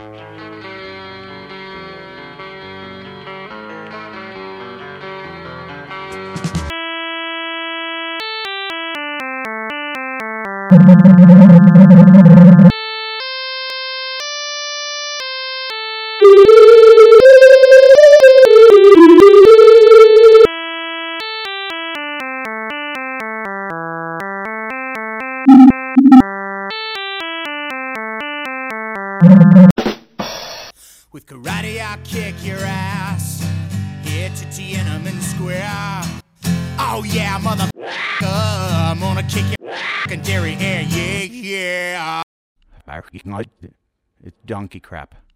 With karate, I'll kick your ass. Here to Tiananmen Square. Oh yeah, motherfucker, I'm gonna kick your fucking derriere, yeah, yeah. It's donkey crap.